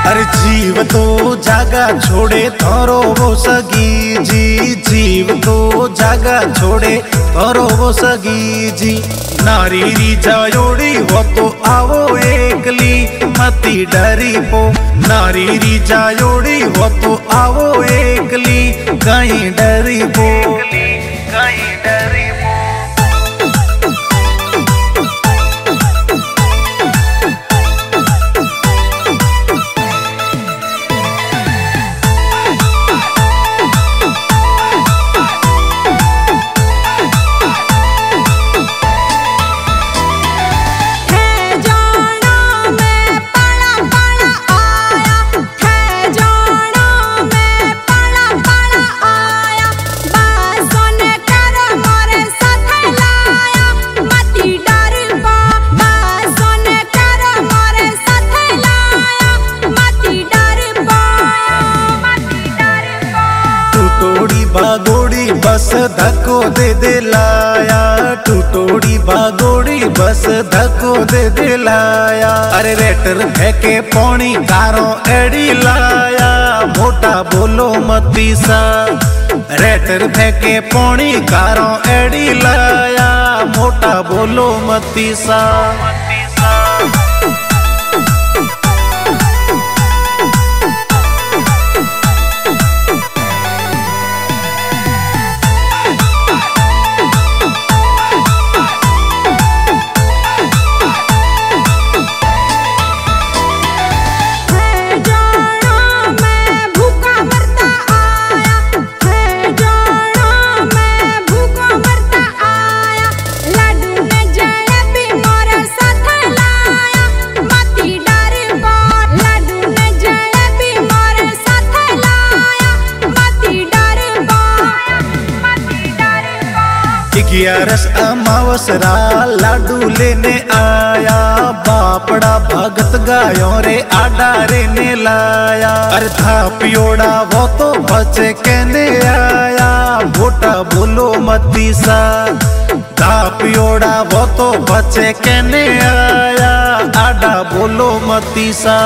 अरे जीव तो जागा छोड़े थारो वो सगी जी, जीव तो जागा छोड़े थारो वो सगी जी। नारी री जायोड़ी हो तो आवो एकली मती डरी पो, नारी री जायोड़ी हो तो आवो एकली कहीं डरी पो, कहीं डरी पो। भागोड़ी बस धक्को दे लाया, टूटोड़ी भागोड़ी बस धक्को दे लाया। अरे रेटर फेंके पौनी कारों एड़ी लाया, मोटा बोलो मती सा। रेटर फेंके पौनी कारों एड़ी लाया, मोटा बोलो मती सा। ग्यारस अमावसरा लाडू लेने आया, बापड़ा भगत गायों रे आडा रे ने लाया। अरे था पियोड़ा वो तो बचे कहने आया, मोटा बोलो मती सा। था पियोड़ा वो तो बचे कहने आया, आडा बोलो मती सा।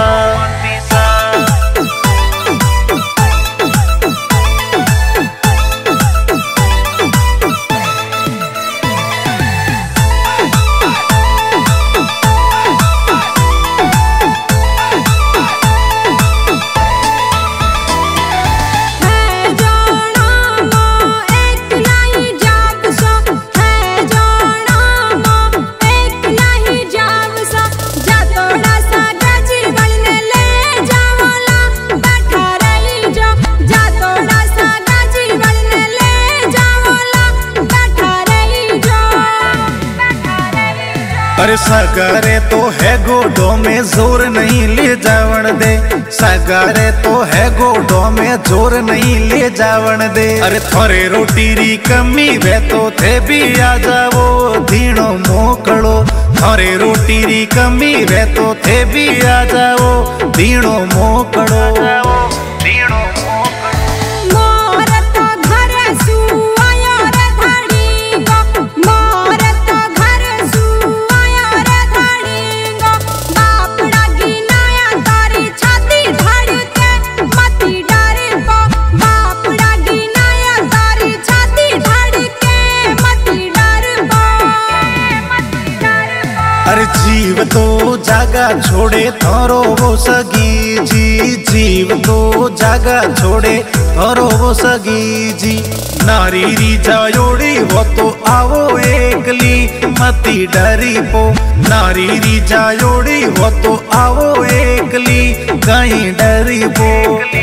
अरे सगारे तो है गोडो में जोर नहीं ले जावण दे, सगारे तो है गोडो में जोर नहीं ले जावण दे। अरे थोड़े रोटी री कमी वे तो थे भी आ जावो धीणो मोकड़ो, थोड़े रोटी री कमी वे तो थे भी आ जावो धीणो मोकड़ो, धीणो अरे जीव तो जागा छोड़े थारो वो सगी जी, जीव तो जागा छोड़े थारो वो सगी जी। नारी री जायोड़ी वो तो आवो एकली मती डरी पो, नारी री जायोड़ी वो तो आवो एकली कहीं डरी पो।